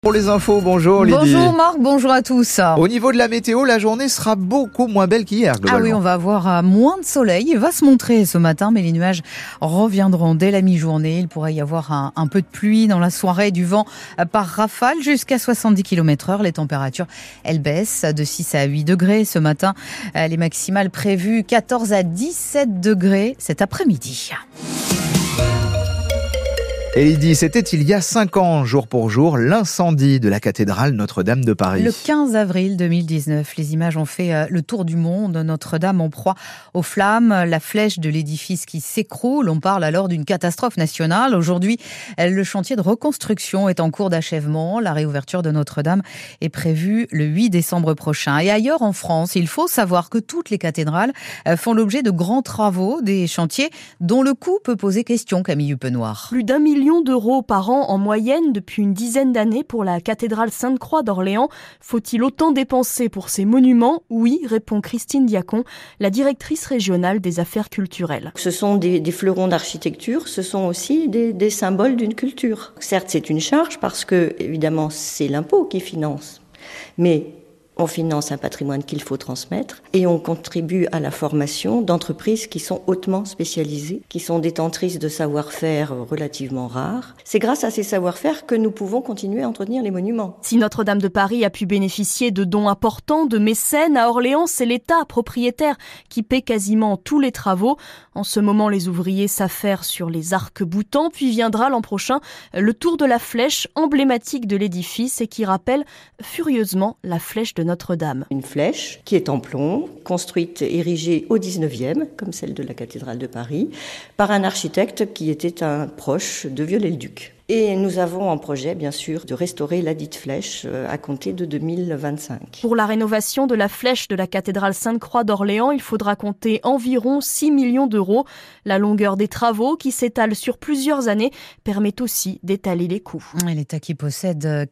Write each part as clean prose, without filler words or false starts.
Pour les infos, bonjour Lydie. Bonjour Marc, bonjour à tous. Au niveau de la météo, la journée sera beaucoup moins belle qu'hier, globalement. Ah oui, on va avoir moins de soleil. Il va se montrer ce matin, mais les nuages reviendront dès la mi-journée. Il pourrait y avoir un peu de pluie dans la soirée, du vent par rafale jusqu'à 70 km/h. Les températures, elles baissent de 6 à 8 degrés ce matin. Les maximales prévues 14 à 17 degrés cet après-midi. Et Lydie, c'était il y a 5 ans, jour pour jour, l'incendie de la cathédrale Notre-Dame de Paris. Le 15 avril 2019, les images ont fait le tour du monde. Notre-Dame en proie aux flammes, la flèche de l'édifice qui s'écroule. On parle alors d'une catastrophe nationale. Aujourd'hui, le chantier de reconstruction est en cours d'achèvement. La réouverture de Notre-Dame est prévue le 8 décembre prochain. Et ailleurs en France, il faut savoir que toutes les cathédrales font l'objet de grands travaux, des chantiers dont le coût peut poser question, Camille Huppenoir. Plus d'1 million d'euros par an en moyenne depuis une dizaine d'années pour la cathédrale Sainte-Croix d'Orléans. Faut-il autant dépenser pour ces monuments ? Oui, répond Christine Diacon, la directrice régionale des affaires culturelles. Ce sont des fleurons d'architecture, ce sont aussi des symboles d'une culture. Certes, c'est une charge parce que, évidemment, c'est l'impôt qui finance, mais on finance un patrimoine qu'il faut transmettre et on contribue à la formation d'entreprises qui sont hautement spécialisées, qui sont détentrices de savoir-faire relativement rares. C'est grâce à ces savoir-faire que nous pouvons continuer à entretenir les monuments. Si Notre-Dame de Paris a pu bénéficier de dons importants, de mécènes, à Orléans, c'est l'État propriétaire qui paie quasiment tous les travaux. En ce moment, les ouvriers s'affairent sur les arcs-boutants, puis viendra l'an prochain le tour de la flèche emblématique de l'édifice et qui rappelle furieusement la flèche de Notre-Dame. Une flèche qui est en plomb, construite, érigée au 19e, comme celle de la cathédrale de Paris, par un architecte qui était un proche de Viollet-le-Duc. Et nous avons en projet, bien sûr, de restaurer ladite flèche à compter de 2025. Pour la rénovation de la flèche de la cathédrale Sainte-Croix d'Orléans, il faudra compter environ 6 millions d'euros. La longueur des travaux, qui s'étale sur plusieurs années, permet aussi d'étaler les coûts. L'État qui possède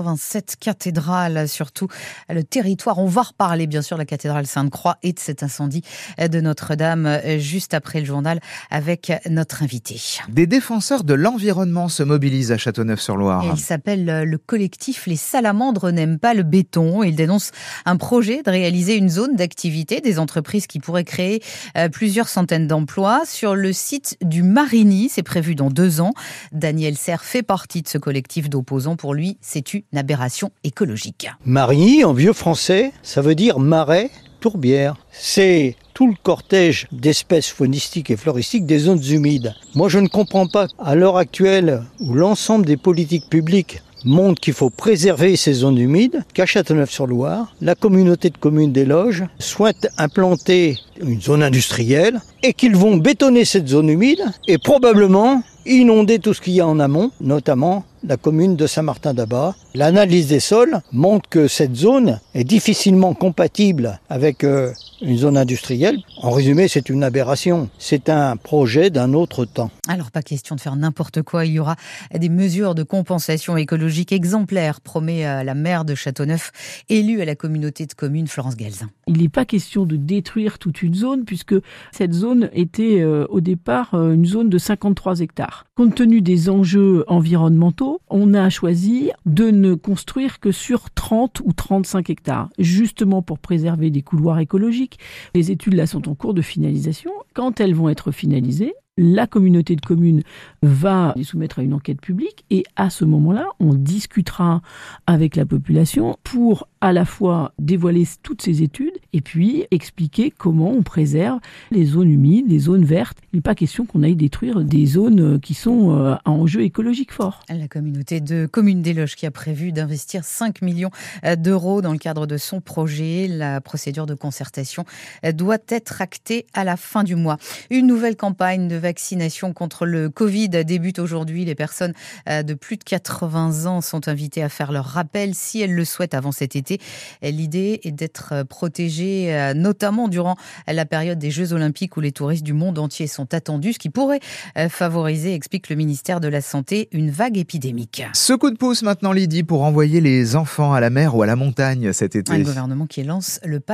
87 cathédrales, surtout le territoire. On va reparler, bien sûr, de la cathédrale Sainte-Croix et de cet incendie de Notre-Dame juste après le journal avec notre invité. Des défenseurs de l'environnement se mobilisent à Châteauneuf-sur-Loire. Il s'appelle le collectif Les Salamandres n'aiment pas le béton. Il dénonce un projet de réaliser une zone d'activité des entreprises qui pourraient créer plusieurs centaines d'emplois sur le site du Marigny. C'est prévu dans 2 ans. Daniel Serre fait partie de ce collectif d'opposants. Pour lui, c'est une aberration écologique. Marigny, en vieux français, ça veut dire marais, tourbière. C'est tout le cortège d'espèces faunistiques et floristiques des zones humides. Moi, je ne comprends pas, à l'heure actuelle, où l'ensemble des politiques publiques montrent qu'il faut préserver ces zones humides, qu'à Châteauneuf-sur-Loire, la communauté de communes des Loges souhaite implanter une zone industrielle et qu'ils vont bétonner cette zone humide et probablement inonder tout ce qu'il y a en amont, notamment la commune de Saint-Martin-d'Abat. L'analyse des sols montre que cette zone est difficilement compatible avec une zone industrielle. En résumé, c'est une aberration. C'est un projet d'un autre temps. Alors, pas question de faire n'importe quoi. Il y aura des mesures de compensation écologique exemplaires, promet la maire de Châteauneuf, élue à la communauté de communes, Florence Galzin. Il n'est pas question de détruire toute une zone, puisque cette zone était au départ une zone de 53 hectares. Compte tenu des enjeux environnementaux, on a choisi de ne construire que sur 30 ou 35 hectares, justement pour préserver des couloirs écologiques. Les études là sont en cours de finalisation. Quand elles vont être finalisées, la communauté de communes va les soumettre à une enquête publique et à ce moment-là, on discutera avec la population pour à la fois dévoiler toutes ces études et puis expliquer comment on préserve les zones humides, les zones vertes. Il n'est pas question qu'on aille détruire des zones qui sont à enjeu écologique fort. La communauté de communes des Loges qui a prévu d'investir 5 millions d'euros dans le cadre de son projet. La procédure de concertation doit être actée à la fin du mois. Une nouvelle campagne de vaccination contre le Covid débute aujourd'hui. Les personnes de plus de 80 ans sont invitées à faire leur rappel si elles le souhaitent avant cet été. L'idée est d'être protégées, notamment durant la période des Jeux Olympiques où les touristes du monde entier sont attendus, ce qui pourrait favoriser, explique le ministère de la Santé, une vague épidémique. Ce coup de pouce maintenant, Lydie, pour envoyer les enfants à la mer ou à la montagne cet été. Un gouvernement qui lance le pass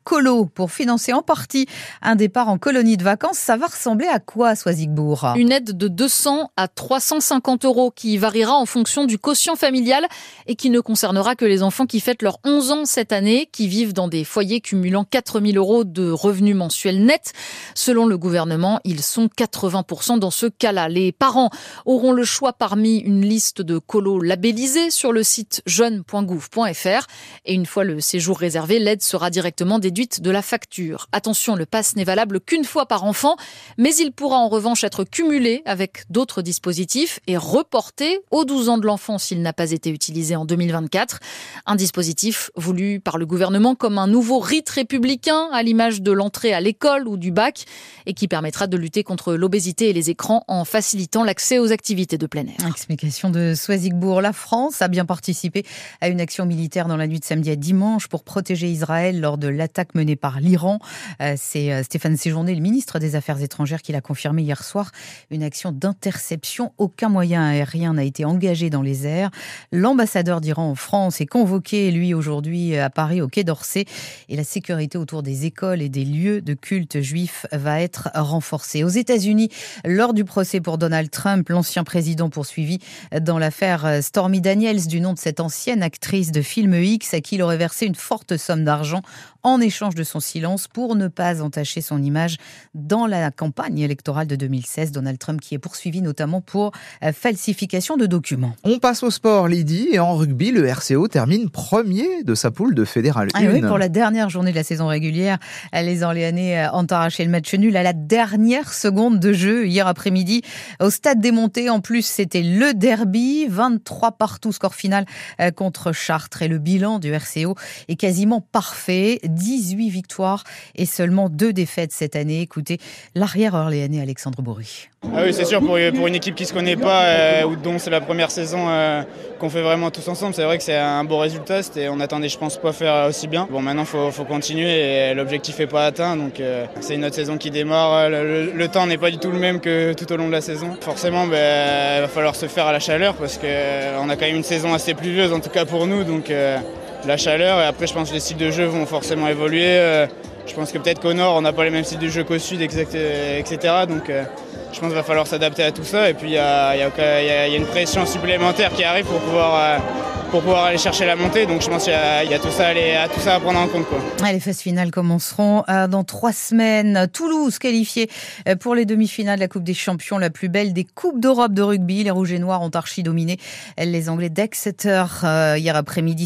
colo pour financer en partie un départ en colonie de vacances. Ça va ressembler à quoi, Soisigbourg ? Une aide de 200 à 350 € qui variera en fonction du quotient familial et qui ne concernera que les enfants qui fêtent leurs 11 ans cette année, qui vivent dans des foyers cumulant 4 000 € de revenus mensuels nets. Selon le gouvernement, ils sont 80% dans ce cas-là. Les parents auront le choix parmi une liste de colos labellisés sur le site jeune.gouv.fr. Et une fois le séjour réservé, l'aide sera directement déduite de la facture. Attention, le pass n'est valable qu'une fois par enfant, mais il pourra en revanche être cumulé avec d'autres dispositifs et reporté aux 12 ans de l'enfant s'il n'a pas été utilisé en 2024. Un dispositif voulu par le gouvernement comme un nouveau rite républicain à l'image de l'entrée à l'école ou du bac et qui permettra de lutter contre l'obésité et les écrans en facilitant l'accès aux activités de plein air. Explication de Soisigbourg. La France a bien participé à une action militaire dans la nuit de samedi à dimanche pour protéger Israël lors de l'attaque menée par l'Iran. C'est Stéphane Séjourné, le ministre des Affaires étrangères, qui l'a confirmé hier soir. Une action d'interception. Aucun moyen aérien n'a été engagé dans les airs. L'ambassadeur d'Iran en France est convoqué, lui, aujourd'hui à Paris, au Quai d'Orsay. Et la sécurité autour des écoles et des lieux de culte juifs va être renforcée. Aux États-Unis, lors du procès pour Donald Trump, l'ancien président poursuivi dans l'affaire Stormy Daniels, du nom de cette ancienne actrice de film X à qui il aurait versé une forte somme d'argent en échange de son silence pour ne pas entacher son image dans la campagne électorale de 2016. Donald Trump qui est poursuivi notamment pour falsification de documents. On passe au sport, Lydie, et en rugby, le RCO termine premier de sa poule de Fédéral 1. Oui, pour la dernière journée de la saison régulière, les Orléanais ont arraché le match nul à la dernière seconde de jeu hier après-midi au Stade des Montées. En plus, c'était le derby, 23-partout score final contre Chartres, et le bilan du RCO est quasiment parfait. 18 victoires et seulement 2 défaites cette année. Écoutez, l'arrière orléanais Alexandre Bory. Ah oui, c'est sûr, pour une équipe qui ne se connaît pas, ou dont c'est la première saison qu'on fait vraiment tous ensemble, c'est vrai que c'est un beau résultat. On attendait, je pense, pas faire aussi bien. Bon, maintenant, faut continuer et l'objectif n'est pas atteint. Donc, c'est une autre saison qui démarre. Le temps n'est pas du tout le même que tout au long de la saison. Forcément, il va falloir se faire à la chaleur parce qu'on a quand même une saison assez pluvieuse, en tout cas pour nous. Donc, la chaleur, et après, je pense que les styles de jeu vont forcément évoluer. Je pense que peut-être qu'au nord, on n'a pas les mêmes styles de jeu qu'au sud, etc. Donc, je pense qu'il va falloir s'adapter à tout ça. Et puis, il y a une pression supplémentaire qui arrive pour pouvoir aller chercher la montée. Donc, je pense qu'il y a tout ça à prendre en compte, quoi. Les phases finales commenceront dans 3 semaines. Toulouse qualifiée pour les demi-finales de la Coupe des Champions, la plus belle des Coupes d'Europe de rugby. Les Rouges et Noirs ont archi-dominé les Anglais d'Exeter hier après-midi,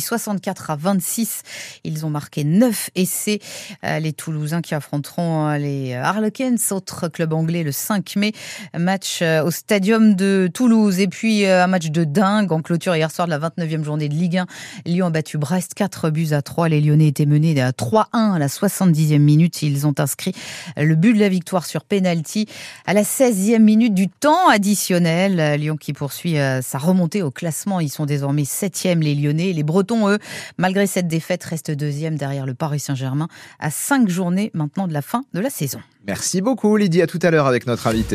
64-26. Ils ont marqué 9 essais. Les Toulousains qui affronteront les Harlequins, autre club anglais, le 5 mai. Match au Stadium de Toulouse. Et puis un match de dingue en clôture hier soir de la 29e journée de Ligue 1. Lyon a battu Brest 4-3. Les Lyonnais étaient menés à 3-1 à la 70e minute. Ils ont inscrit le but de la victoire sur pénalty à la 16e minute du temps additionnel. Lyon qui poursuit sa remontée au classement. Ils sont désormais 7e, les Lyonnais. Les Bretons, eux, malgré cette défaite, restent 2e derrière le Paris Saint-Germain à 5 journées maintenant de la fin de la saison. Merci beaucoup, Lydie. À tout à l'heure avec notre invité.